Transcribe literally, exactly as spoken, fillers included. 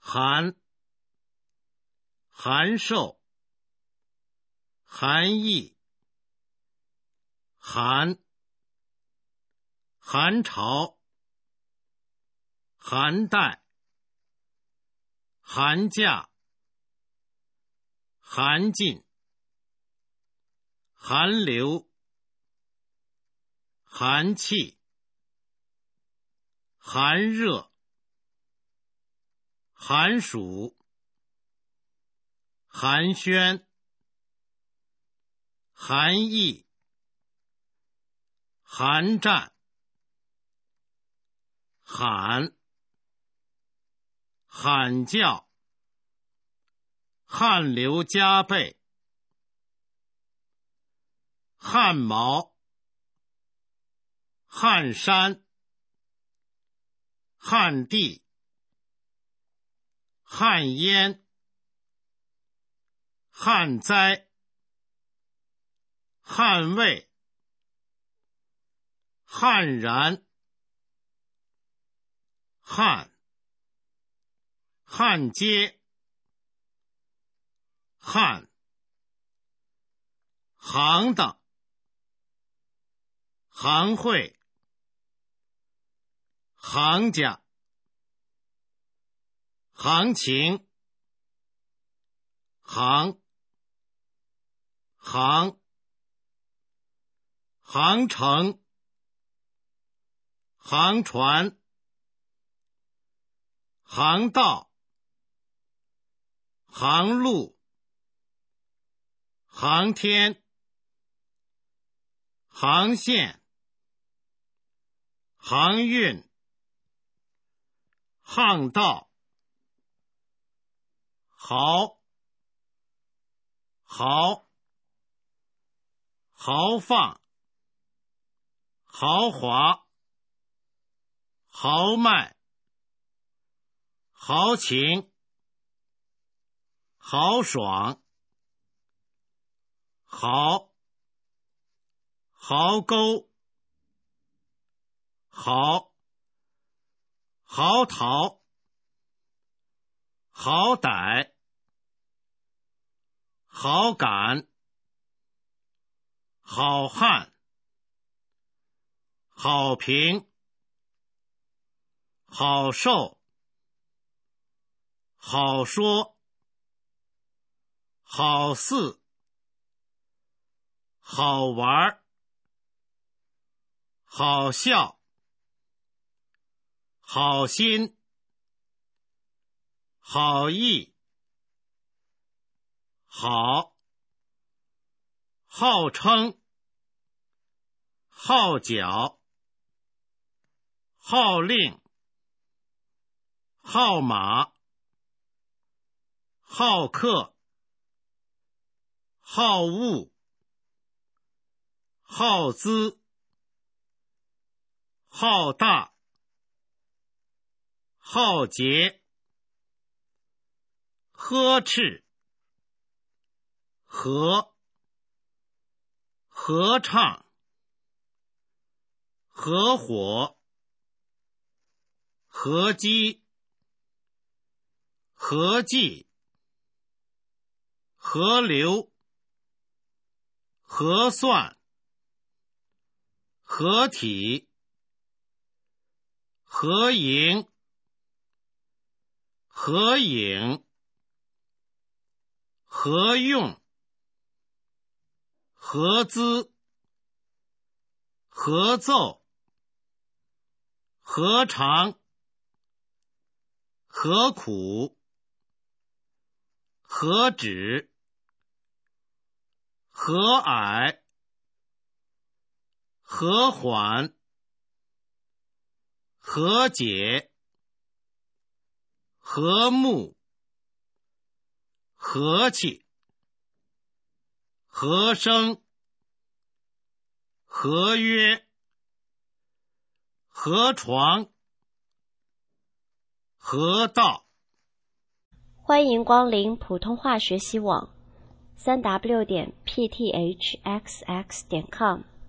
寒，寒瘦，寒意，寒，寒潮，寒带，寒假，寒尽，寒流，寒气，寒热，寒暑，寒暄，寒意，寒战，喊，喊叫，汗流浃背，汗毛，汗衫，旱地，旱烟，旱灾，捍卫，悍然，旱，焊接，旱，行当，行会，行家，行情，行，行，航程，航船，航道，航路，航天，航线，航运，航道，豪，豪，豪放，豪华，豪迈，豪情，豪爽，豪，壕沟，豪，嚎啕，好歹，好感，好汉，好评，好受，好说，好似，好玩，好笑，好心，好意，好，号称，号角，号令，号码，好客，好恶，好资，好大，好节，呵斥，和，合唱，合伙，合击，合计，合流，核算，合体，合营，合影，合用，合资，合奏，合长，合苦，合止，和蔼，和缓，和解，和睦，和气，和声，合约，河床，河道。 欢迎光临普通话学习网，三 w 点 p t h x x 点 com。